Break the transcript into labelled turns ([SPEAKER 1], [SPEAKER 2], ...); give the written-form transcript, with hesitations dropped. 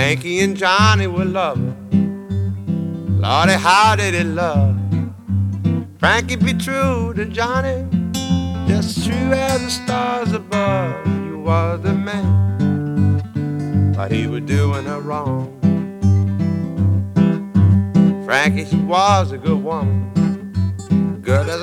[SPEAKER 1] Frankie and Johnny were lovers. Lordy, how did he love? Frankie, be true to Johnny, just true as the stars above. You was the man, but he was doing her wrong. Frankie, she was a good woman, good as